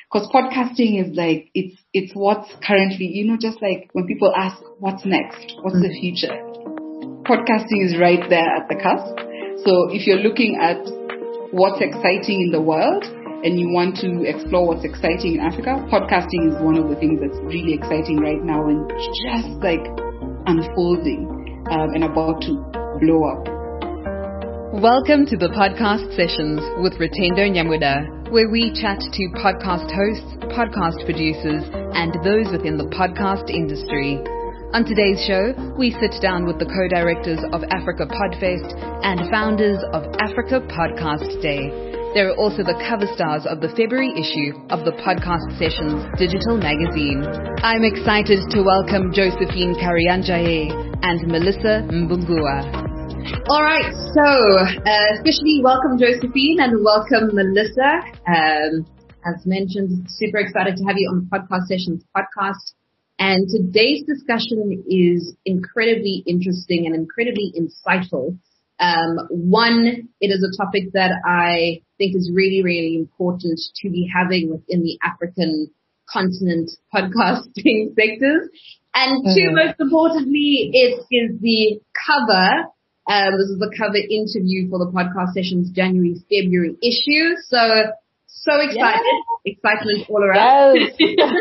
Because podcasting is like, it's what's currently, just like when people ask, what's next? What's the future? Podcasting is right there at the cusp. So if you're looking at what's exciting in the world and you want to explore what's exciting in Africa, podcasting is one of the things that's really exciting right now and just like unfolding and about to blow up. Welcome to the Podcast Sessions with Retendo Nyamuda, where we chat to podcast hosts, podcast producers, and those within the podcast industry. On today's show, we sit down with the co-directors of Africa Podfest and founders of Africa Podcast Day. They are also the cover stars of the February issue of the Podcast Sessions digital magazine. I'm excited to welcome Josephine Karianjaye and Melissa Mbungua. All right, so officially welcome Josephine and welcome Melissa. As mentioned, super excited to have you on the Podcast Sessions podcast. And today's discussion is incredibly interesting and incredibly insightful. One, it is a topic that I think is really, really important to be having within the African continent podcasting sectors. And two, most importantly, it is the cover. This is the cover interview for the Podcast Sessions January-February issue. So excited. Yes. Excitement all around. Yes.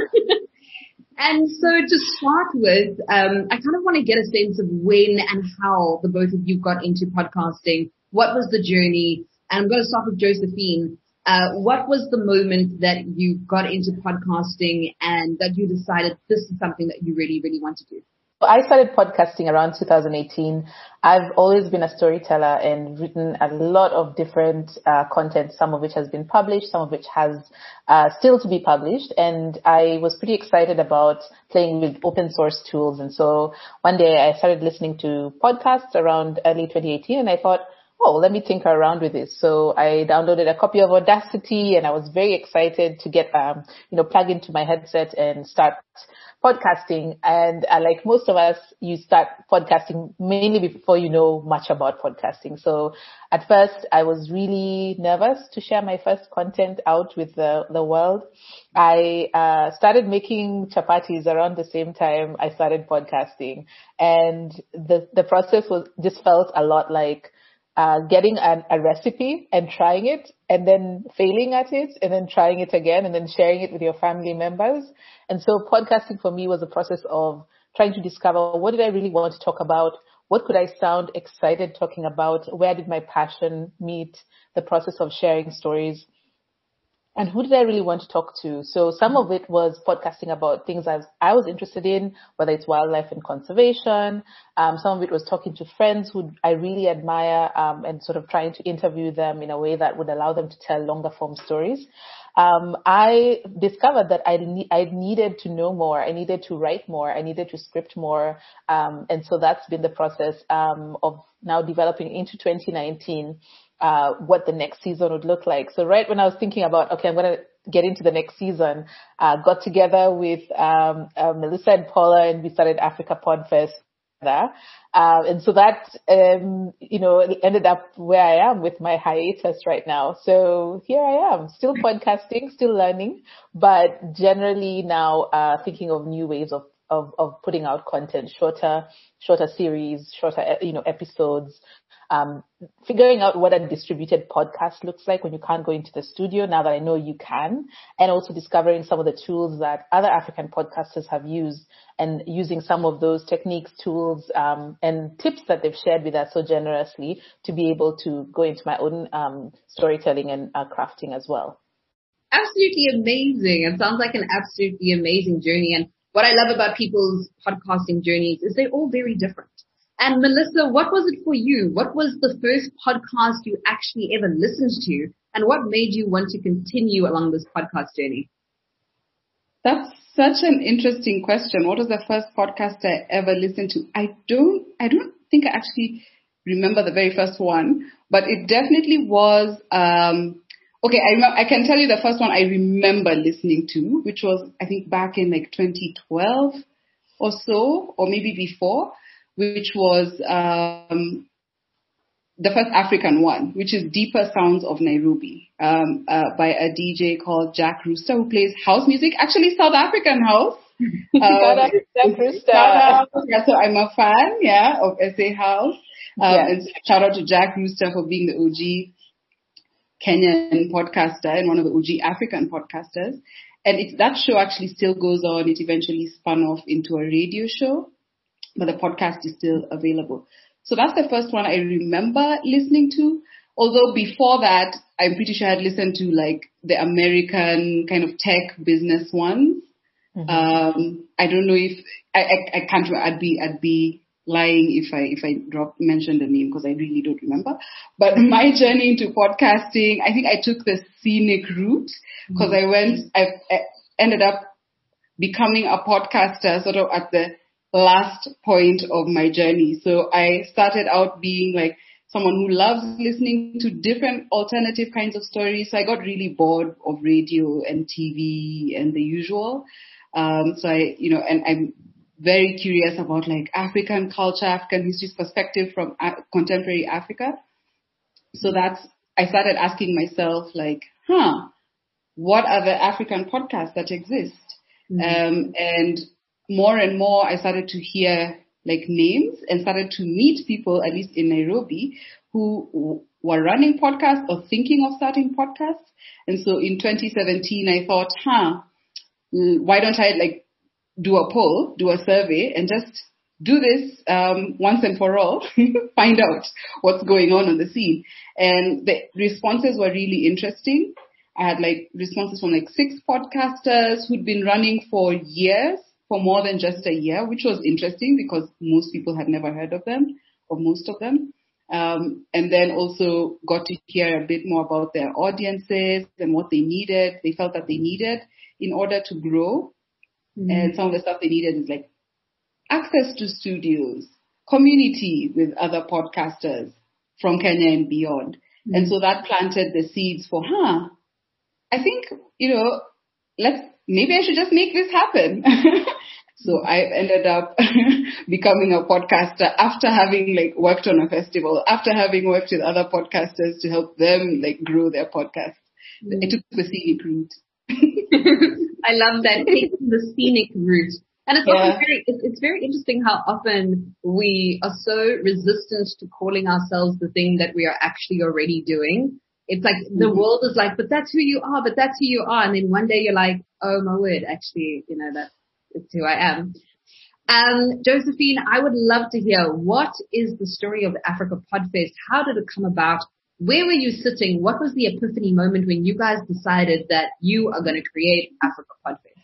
And so to start with, I kind of want to get a sense of when and how the both of you got into podcasting. What was the journey? And I'm going to start with Josephine. What was the moment that you got into podcasting and that you decided this is something that you really, really want to do? I started podcasting around 2018. I've always been a storyteller and written a lot of different content, some of which has been published, some of which has still to be published. And I was pretty excited about playing with open source tools. And so one day I started listening to podcasts around early 2018 and I thought, oh, let me tinker around with this. So I downloaded a copy of Audacity and I was very excited to get, plug into my headset and start podcasting. And like most of us, you start podcasting mainly before you know much about podcasting. So at first I was really nervous to share my first content out with the world. I started making chapatis around the same time I started podcasting. And the process just felt a lot like getting a recipe and trying it and then failing at it and then trying it again and then sharing it with your family members. And so podcasting for me was a process of trying to discover what did I really want to talk about? What could I sound excited talking about? Where did my passion meet? The process of sharing stories. And who did I really want to talk to? So some of it was podcasting about things I was interested in, whether it's wildlife and conservation. Some of it was talking to friends who I really admire and sort of trying to interview them in a way that would allow them to tell longer form stories. I discovered that I needed to know more. I needed to write more. I needed to script more. And so that's been the process of now developing into 2019. What the next season would look like. So right when I was thinking about, okay, I'm going to get into the next season, got together with Melissa and Paula and we started Africa Podfest. And so that, ended up where I am with my hiatus right now. So here I am, still podcasting, still learning, but generally now thinking of new ways of putting out content, shorter series, shorter, episodes. Figuring out what a distributed podcast looks like when you can't go into the studio, now that I know you can, and also discovering some of the tools that other African podcasters have used and using some of those techniques, tools, and tips that they've shared with us so generously to be able to go into my own storytelling and crafting as well. Absolutely amazing. It sounds like an absolutely amazing journey. And what I love about people's podcasting journeys is they're all very different. And Melissa, what was it for you? What was the first podcast you actually ever listened to? And what made you want to continue along this podcast journey? That's such an interesting question. What was the first podcast I ever listened to? I don't think I actually remember the very first one, but it definitely was, I can tell you the first one I remember listening to, which was, I think back in like 2012 or so, or maybe before, which was the first African one, which is Deeper Sounds of Nairobi, by a DJ called Jack Rooster, who plays house music, actually South African house. Shout out to Jack Rooster. Yeah, so I'm a fan, of SA House. And shout out to Jack Rooster for being the OG Kenyan podcaster and one of the OG African podcasters. And that show actually still goes on. It eventually spun off into a radio show, but the podcast is still available. So that's the first one I remember listening to. Although before that, I'm pretty sure I had listened to like the American kind of tech business ones. Mm-hmm. I don't know if I can't. I'd be lying if I mentioned the name because I really don't remember. But my journey into podcasting, I think I took the scenic route because I ended up becoming a podcaster sort of at the last point of my journey. So I started out being like someone who loves listening to different alternative kinds of stories. So I got really bored of radio and TV and the usual. So and I'm very curious about like African culture, African history perspective from contemporary Africa. So I started asking myself like, what are the African podcasts that exist? Mm-hmm. And more I started to hear like names and started to meet people, at least in Nairobi, who were running podcasts or thinking of starting podcasts. And so in 2017, I thought, why don't I like do a poll, do a survey, and just do this once and for all, find out what's going on the scene. And the responses were really interesting. I had like responses from like 6 podcasters who'd been running for years, for more than just a year, which was interesting because most people had never heard of them, or most of them. And then also got to hear a bit more about their audiences and what they felt that they needed in order to grow. Mm-hmm. And some of the stuff they needed is like access to studios, community with other podcasters from Kenya and beyond. Mm-hmm. And so that planted the seeds for, I think, maybe I should just make this happen. So I ended up becoming a podcaster after having like worked on a festival, after having worked with other podcasters to help them like grow their podcast. I took the scenic route. I love that, taking the scenic route. And it's very interesting how often we are so resistant to calling ourselves the thing that we are actually already doing. It's like the world is like, but that's who you are, but that's who you are. And then one day you're like, oh my word, actually, that's who I am. Josephine, I would love to hear, what is the story of the Africa Podfest? How did it come about? Where were you sitting? What was the epiphany moment when you guys decided that you are going to create Africa Podfest?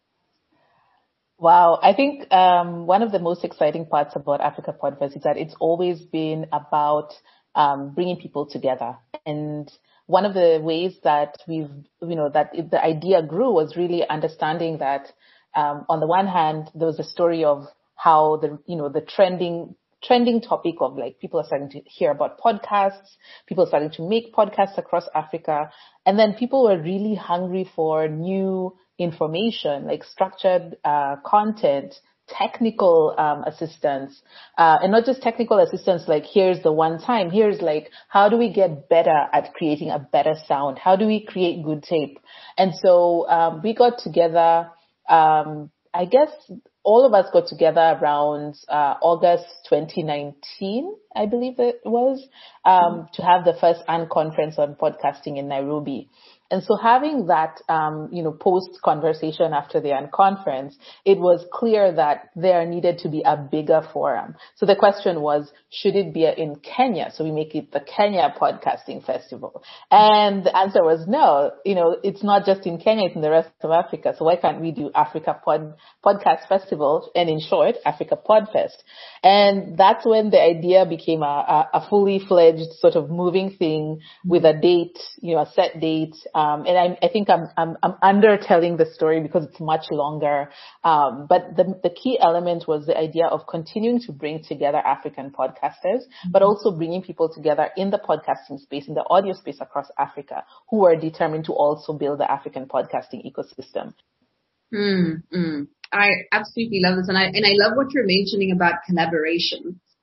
Wow. I think one of the most exciting parts about Africa Podfest is that it's always been about bringing people together. And one of the ways that the idea grew was really understanding that on the one hand, there was a story of how the trending topic of like people are starting to hear about podcasts, people are starting to make podcasts across Africa, and then people were really hungry for new information, like structured content, technical assistance, and not just technical assistance like here's the one time, here's like how do we get better at creating a better sound, how do we create good tape. And so we got together, I guess all of us got together around August 2019, I believe it was, to have the first conference on podcasting in Nairobi. And so having that, post conversation after the conference, it was clear that there needed to be a bigger forum. So the question was, should it be in Kenya? So we make it the Kenya Podcasting Festival. And the answer was no. It's not just in Kenya, it's in the rest of Africa. So why can't we do Africa Podcast Festival? And in short, Africa Podfest. And that's when the idea became a fully fledged sort of moving thing with a date, a set date. And I think I'm undertelling the story because it's much longer. But the key element was the idea of continuing to bring together African podcasters, but also bringing people together in the podcasting space, in the audio space across Africa, who are determined to also build the African podcasting ecosystem. I absolutely love this. And I love what you're mentioning about collaboration.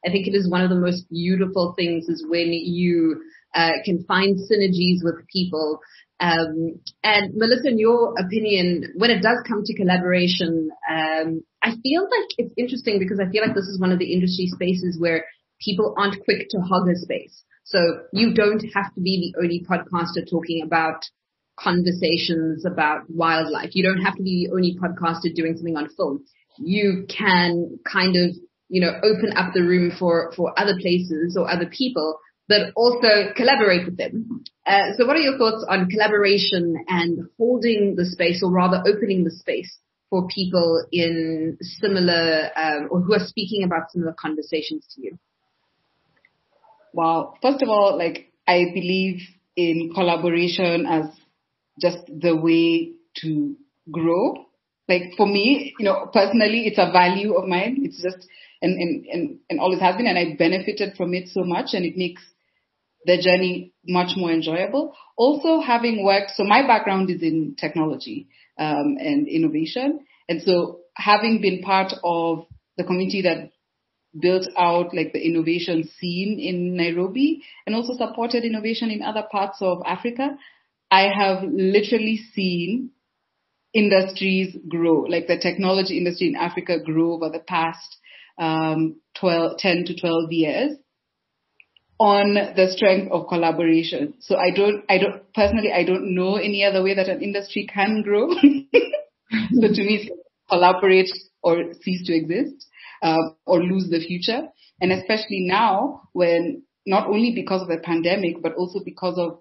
I think it is one of the most beautiful things is when you can find synergies with people. And Melissa, in your opinion, when it does come to collaboration, I feel like it's interesting because I feel like this is one of the industry spaces where people aren't quick to hog a space. So you don't have to be the only podcaster talking about conversations about wildlife. You don't have to be the only podcaster doing something on film. You can kind of, open up the room for other places or other people, but also collaborate with them. So what are your thoughts on collaboration and holding the space, or rather opening the space for people in similar, or who are speaking about similar conversations to you? Wow. First of all, I believe in collaboration as just the way to grow. For me, personally, it's a value of mine. It's just, and always has been, and I benefited from it so much, and it makes the journey much more enjoyable. Also, having worked, so my background is in technology, and innovation. And so having been part of the community that built out the innovation scene in Nairobi and also supported innovation in other parts of Africa, I have literally seen industries grow, the technology industry in Africa grow over the past 10 to 12 years on the strength of collaboration. So I don't know any other way that an industry can grow. So to me, it's collaborate or cease to exist, or lose the future. And especially now when, not only because of the pandemic, but also because of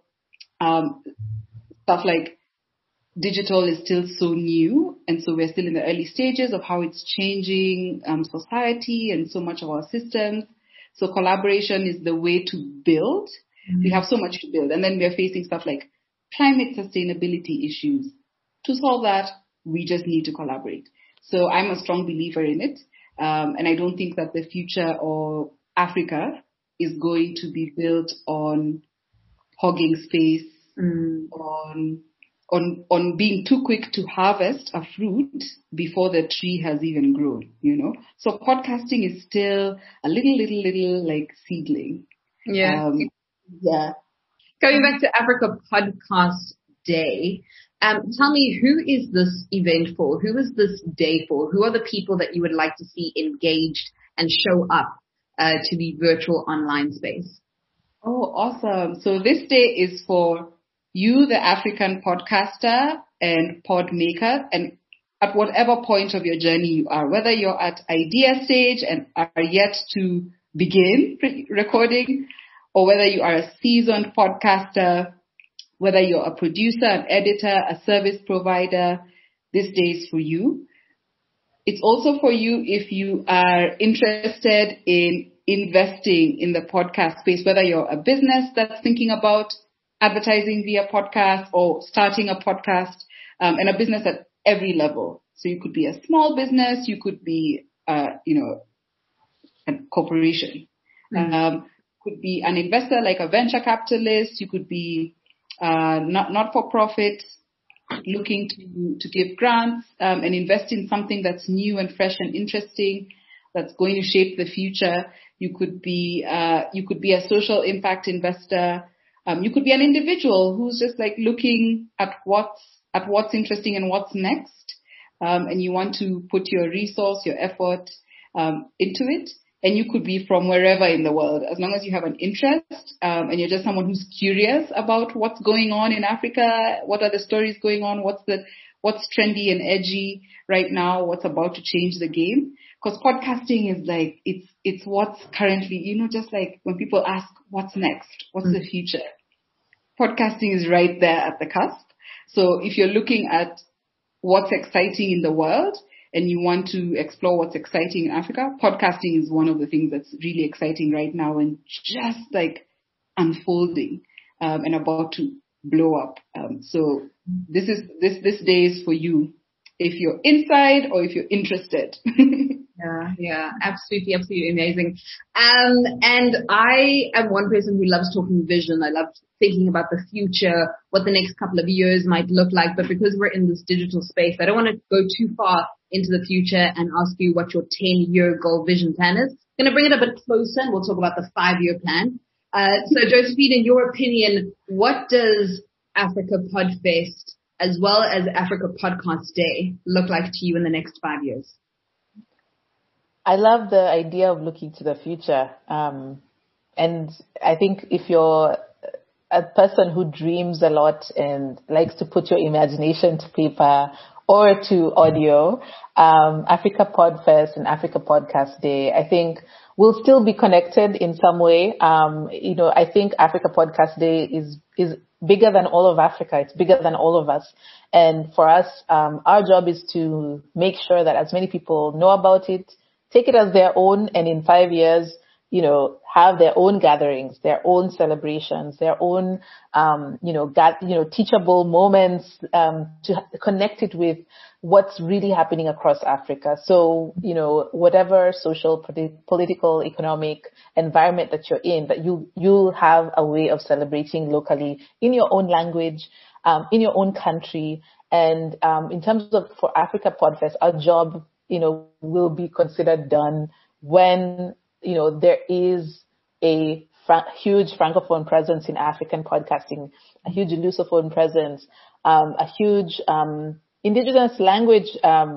stuff like digital is still so new. And so we're still in the early stages of how it's changing society and so much of our systems. So collaboration is the way to build. Mm-hmm. We have so much to build. And then we're facing stuff like climate sustainability issues. To solve that, we just need to collaborate. So I'm a strong believer in it. And I don't think that the future of Africa is going to be built on hogging space, on being too quick to harvest a fruit before the tree has even grown, So podcasting is still a little seedling. Yeah. Yeah. Going back to Africa Podcast Day, tell me, who is this event for? Who is this day for? Who are the people that you would like to see engaged and show up to the virtual online space? Oh, awesome. So this day is for you, the African podcaster and pod maker, and at whatever point of your journey you are, whether you're at idea stage and are yet to begin recording, or whether you are a seasoned podcaster, whether you're a producer, an editor, a service provider, this day is for you. It's also for you if you are interested in investing in the podcast space, whether you're a business that's thinking about advertising via podcast or starting a podcast, and a business at every level. So you could be a small business, you could be, a corporation, could be an investor like a venture capitalist, you could be not for profit, looking to give grants and invest in something that's new and fresh and interesting, that's going to shape the future. You could be a social impact investor. You could be an individual who's just looking at what's interesting and what's next, and you want to put your resource, your effort into it. And you could be from wherever in the world, as long as you have an interest, and you're just someone who's curious about what's going on in Africa, what are the stories going on, what's trendy and edgy right now, what's about to change the game. Because podcasting is it's what's currently, just when people ask what's next, what's the future, podcasting is right there at the cusp. So if you're looking at what's exciting in the world, and you want to explore what's exciting in Africa, podcasting is one of the things that's really exciting right now and just unfolding and about to blow up. So this day is for you if you're inside or if you're interested. Yeah, absolutely amazing. And I am one person who loves talking vision. I love thinking about the future, what the next couple of years might look like. But because we're in this digital space, I don't want to go too far into the future and ask you what your 10-year goal vision plan is. going to bring it a bit closer and we'll talk about the 5-year plan. So Josephine, in your opinion, what does Africa Podfest as well as Africa Podcast Day look like to you in the next 5 years? I love the idea of looking to the future. And I think if you're a person who dreams a lot and likes to put your imagination to paper or to audio, Africa Podfest and Africa Podcast Day, I think we'll still be connected in some way. I think Africa Podcast Day is bigger than all of Africa. It's bigger than all of us. And for us, our job is to make sure that as many people know about it, take it as their own, and in 5 years, have their own gatherings, their own celebrations, their own, teachable moments, to connect it with what's really happening across Africa. So, whatever social, political, economic environment that you're in, that you'll have a way of celebrating locally in your own language, in your own country. And, in terms of for Africa Podfest, our job, will be considered done when, there is a huge Francophone presence in African podcasting, a huge Lusophone presence, a huge indigenous language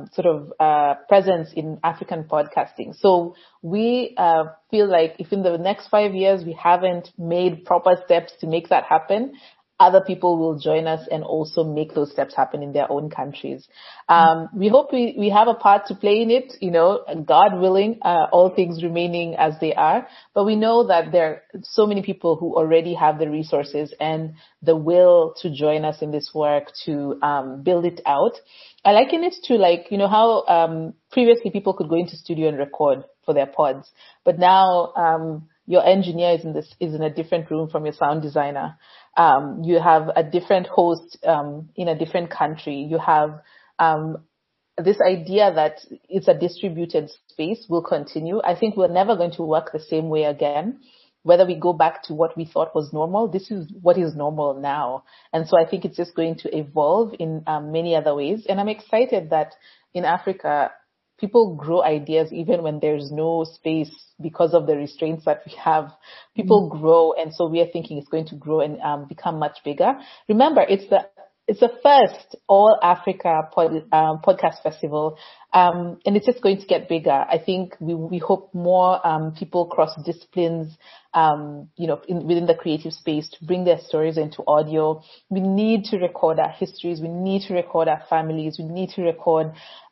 presence in African podcasting. So we feel like if in the next 5 years we haven't made proper steps to make that happen, other people will join us and also make those steps happen in their own countries. We hope we have a part to play in it, God willing, all things remaining as they are. But we know that there are so many people who already have the resources and the will to join us in this work to build it out. I liken it to how previously people could go into studio and record for their pods, but now your engineer is in a different room from your sound designer. You have a different host in a different country. You have this idea that it's a distributed space will continue. I think we're never going to work the same way again. Whether we go back to what we thought was normal, this is what is normal now. And so I think it's just going to evolve in many other ways. And I'm excited that in Africa, people grow ideas even when there's no space because of the restraints that we have. People grow, and so we are thinking it's going to grow and become much bigger. Remember, it's the first All Africa podcast festival, and it's just going to get bigger. I think we hope more people cross disciplines, within the creative space to bring their stories into audio. We need to record our histories. We need to record our families. We need to record,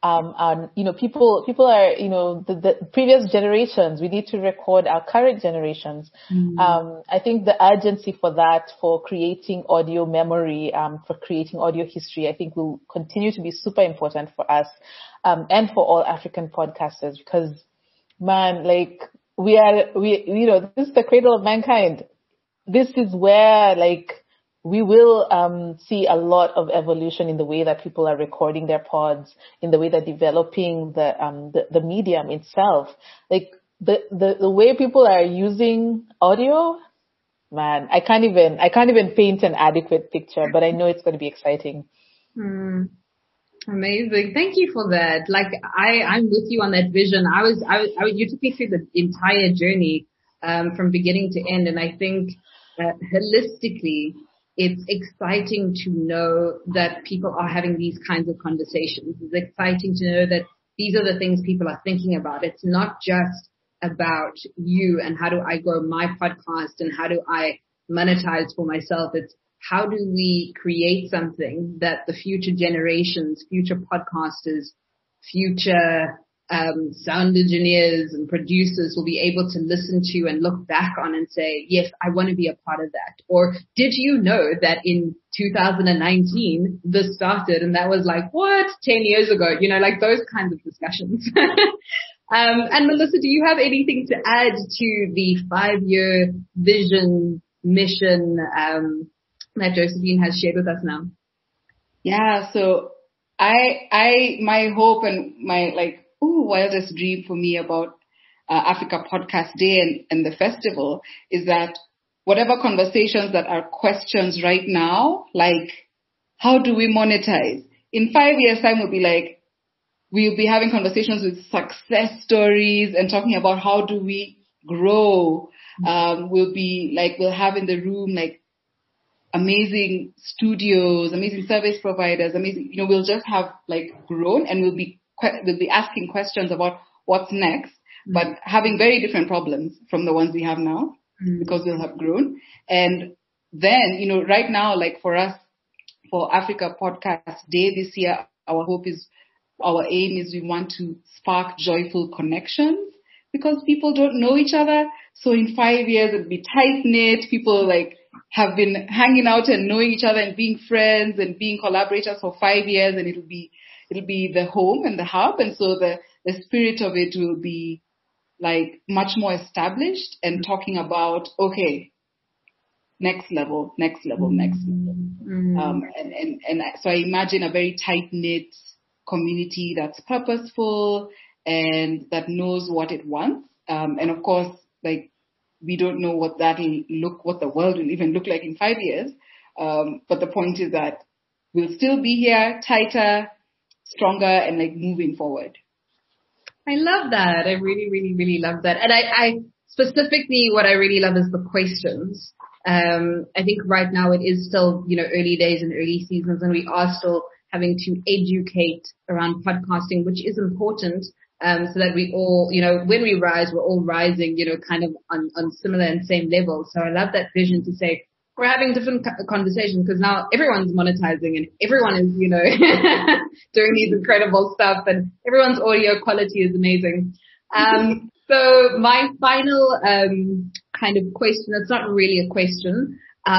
people are, the previous generations. We need to record our current generations. I think the urgency for that, for creating audio memory, for creating audio history, I think will continue to be super important for us, and for all African podcasters, because this is the cradle of mankind. This is where we will see a lot of evolution in the way that people are recording their pods, in the way they're developing the medium itself. The way people are using audio, I can't even paint an adequate picture, but I know it's going to be exciting. Amazing. Thank you for that. I'm with you on that vision. You took me through the entire journey, from beginning to end. And I think, holistically, it's exciting to know that people are having these kinds of conversations. It's exciting to know that these are the things people are thinking about. It's not just about you and how do I grow my podcast and how do I monetize for myself. It's how do we create something that the future generations, future podcasters, future sound engineers and producers will be able to listen to and look back on and say, yes, I want to be a part of that. Or did you know that in 2019 this started? And that was 10 years ago? Those kinds of discussions. And Melissa, do you have anything to add to the 5-year vision, mission, that Josephine has shared with us now? Yeah, so my hope and my wildest dream for me about Africa Podcast Day and the festival is that whatever conversations that are questions right now, how do we monetize? In 5 years' time, we'll be we'll be having conversations with success stories and talking about how do we grow. We'll have in the room like amazing studios, amazing service providers, we'll just have like grown, and we'll be asking questions about what's next, but having very different problems from the ones we have now, because we'll have grown. And then, right now, like for us, for Africa Podcast Day this year, our aim is we want to spark joyful connections, because people don't know each other. So in 5 years, it'll be tight-knit. People like have been hanging out and knowing each other and being friends and being collaborators for 5 years, and it'll be the home and the hub. And so the spirit of it will be like much more established and talking about, okay, next level. And so I imagine a very tight-knit community that's purposeful and that knows what it wants. And of course, like, we don't know what the world will even look like in 5 years. But the point is that we'll still be here, tighter, stronger, and like moving forward. I love that. I really, really, really love that. And I specifically, what I really love is the questions. I think right now it is still, early days and early seasons, and we are still having to educate around podcasting, which is important. So that we all, when we rise, we're all rising, kind of on similar and same levels. So I love that vision to say we're having different conversations, because now everyone's monetizing and everyone is, doing these incredible stuff, and everyone's audio quality is amazing. So my final kind of question, it's not really a question,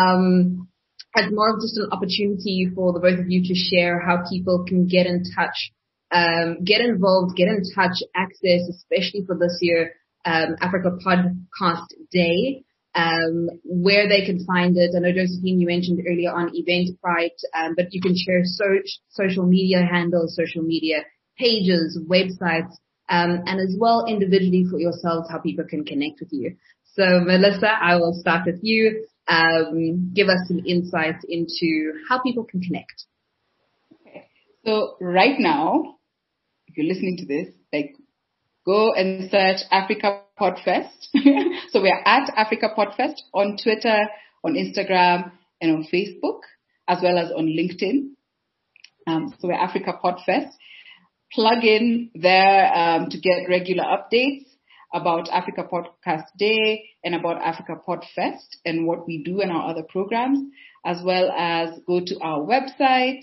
it's more of just an opportunity for the both of you to share how people can get in touch, get involved, get in touch, access, especially for this year, Africa Podcast Day, where they can find it. I know, Josephine, you mentioned earlier on Eventbrite, but you can share social media handles, social media pages, websites, and as well individually for yourselves, how people can connect with you. So Melissa, I will start with you. Give us some insights into how people can connect. Okay. So right now, if you're listening to this, like, go and search Africa Podfest. So we are at Africa Podfest on Twitter, on Instagram, and on Facebook, as well as on LinkedIn. So we're Africa Podfest. Plug in there to get regular updates about Africa Podcast Day and about Africa Podfest and what we do and our other programs, as well as go to our website,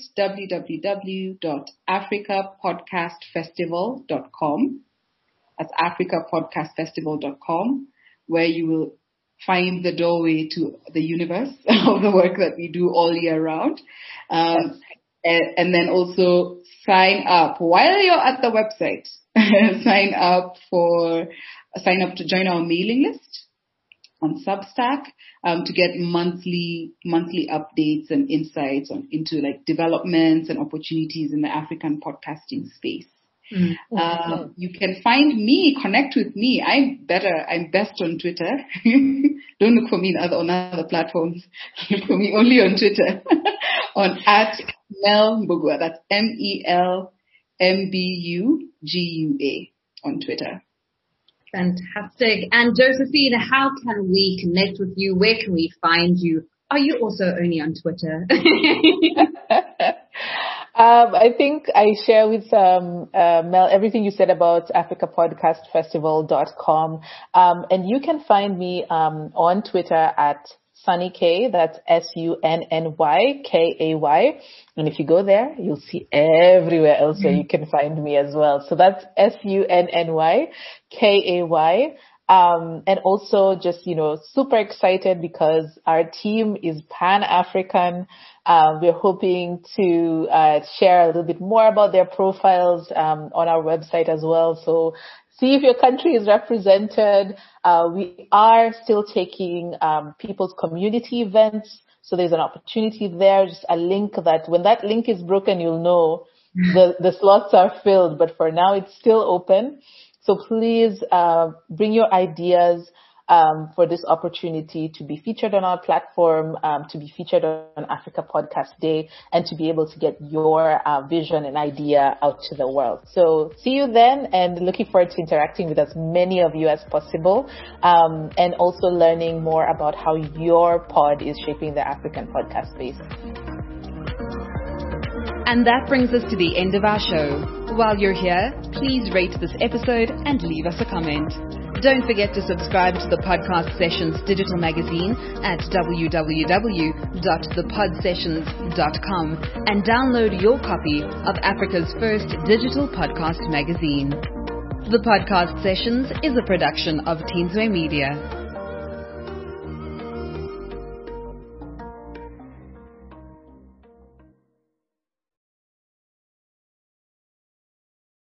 www.africapodcastfestival.com. That's africapodcastfestival.com, where you will find the doorway to the universe of the work that we do all year round. And then also sign up while you're at the website. sign up to join our mailing list on Substack, to get monthly updates and insights into like developments and opportunities in the African podcasting space. You can find me, connect with me. I'm best on Twitter. Don't look for me on other platforms. Look for me only on Twitter, on @Melmbugua. That's MELMBUGUA on Twitter. Fantastic. And Josephine, how can we connect with you? Where can we find you? Are you also only on Twitter? I think I share with Mel everything you said about AfricaPodcastFestival.com. And you can find me on Twitter at Sunny K. That's SUNNYKAY. And if you go there, you'll see everywhere else where you can find me as well. So that's SUNNYKAY. And also just, super excited because our team is Pan-African. We're hoping to share a little bit more about their profiles on our website as well. So see if your country is represented. We are still taking people's community events. So there's an opportunity there, just a link that when that link is broken, you'll know the slots are filled. But for now, it's still open. So please bring your ideas. for this opportunity to be featured on our platform, to be featured on Africa Podcast Day, and to be able to get your vision and idea out to the world. So see you then, and looking forward to interacting with as many of you as possible, and also learning more about how your pod is shaping the African podcast space. And that brings us to the end of our show. While you're here, please rate this episode and leave us a comment. Don't forget to subscribe to the Podcast Sessions digital magazine at www.thepodsessions.com and download your copy of Africa's first digital podcast magazine. The Podcast Sessions is a production of Teensway Media.